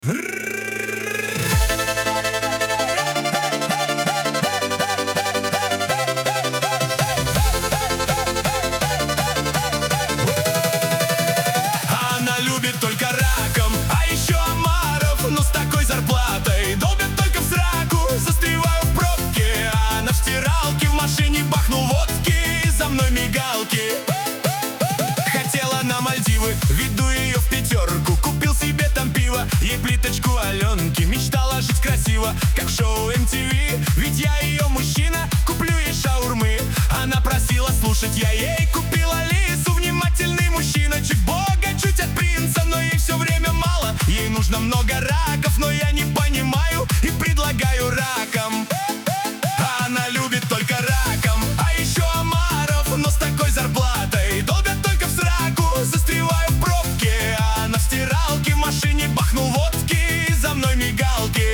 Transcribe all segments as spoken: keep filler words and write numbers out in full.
Она любит только раком, а еще омаров, но с такой зарплатой долбят только в сраку. Застреваю в пробке, а она в стиралке, в машине бахнул водки, за мной мигалки. Хотела на Мальдивы, веду ее в пятерку, купил себе там пиво, ей плиточку Аленки. Мечтала жить красиво, как в шоу эм ти ви, ведь я ее мужчина, куплю ей шаурмы. Она просила слушать, я ей купил Алису. Внимательный мужчина, чуть бога, чуть от принца, но ей все время мало. Ей нужно много раков, но я не понимаю и предлагаю раком. А она любит только раком, а еще омаров, но с такой зарплатой долбят только в сраку. Застреваю в пробке, а она в стиралке, в машине бахнул водки, за мной мигалки.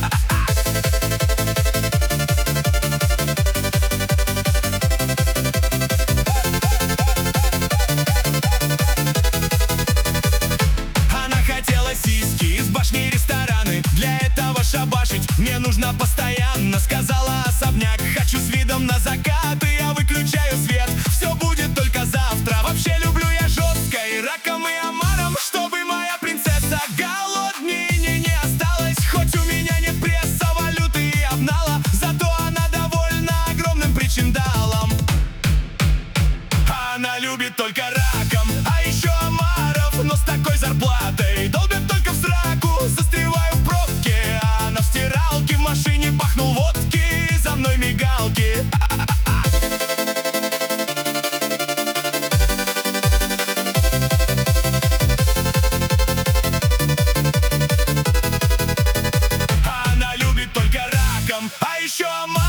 Она хотела сиськи, из башни рестораны, для этого шабашить мне нужно постоянно. Сказала особняк, хочу с видом на закаты, я выключаю свет, все будет только завтра. Вообще люблю я жестко и раком, и омаром, чтобы моя принцесса голоднее не, не осталась. Хоть у меня нет пресса, валюты и обнала, зато она довольна огромным причиндалом. Она любит только раком, а еще омаров, но с такой зарплатой долбят только в сраку. Застреваю в пробке, а она в стиралке, в машине бахнул водки, за мной мигалки. Она любит только раком, а еще омаров.